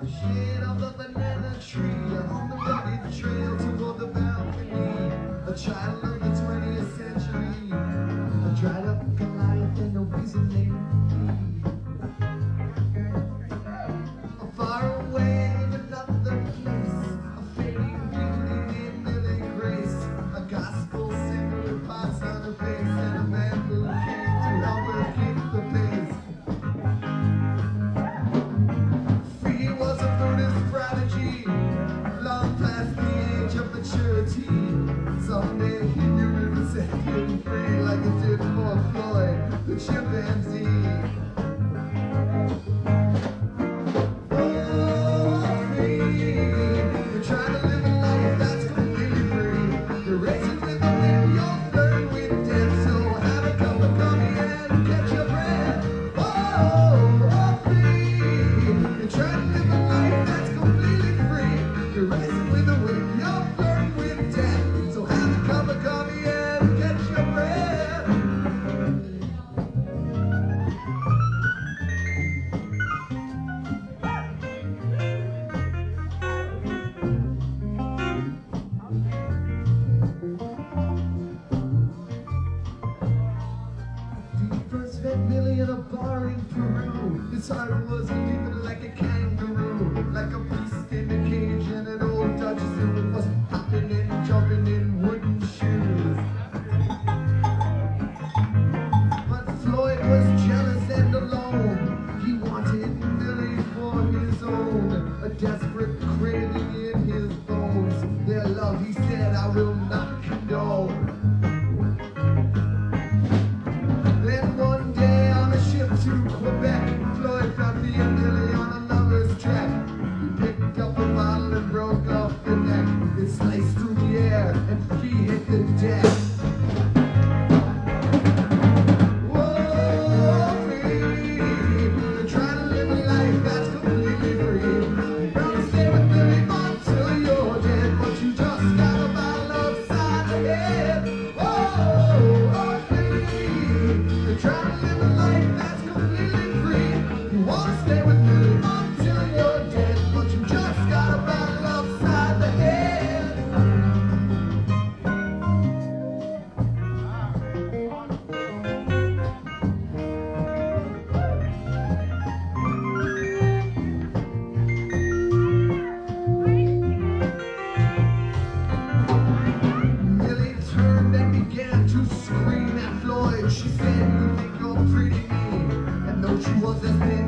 shade of the banana tree on the rugged trail toward the balcony. A child of the 20th century, a dried up Goliath and no reason named me. Far away in another place, a fading beauty named Lily Grace, a gospel singer with pots on her face, and a man who came to help her keep the pace. He was a Buddhist prodigy, long past the age of maturity. Someday he knew he would set him free like it did for Floyd, the chimpanzee. Millie in a bar in Peru. His heart was leaping like a kangaroo, like a beast in a cage in an old Dutch zoo. It was hopping and jumping in wooden shoes. But Floyd was jealous and alone. He wanted Millie for his own, a desperate craving in his bones. Their love, he said, I will not condone. To Quebec, Floyd found me and Millie on a lover's track. He picked up a bottle and broke off the neck. It sliced through the air and he hit the deck. Whoa, free. You're trying to live a life that's completely free. Don't stay with Millie until you're dead, but you just got a bottle upside the head. Whoa, free. You're trying to live a life that's you wanna stay with me until you're dead, but you just got a bottle upside the head. Millie turned and began to scream at Floyd. She said, you think you're pretty mean, and though she was as